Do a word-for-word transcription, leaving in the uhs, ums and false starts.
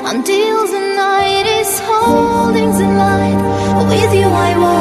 until the night is holding the light. With you I walk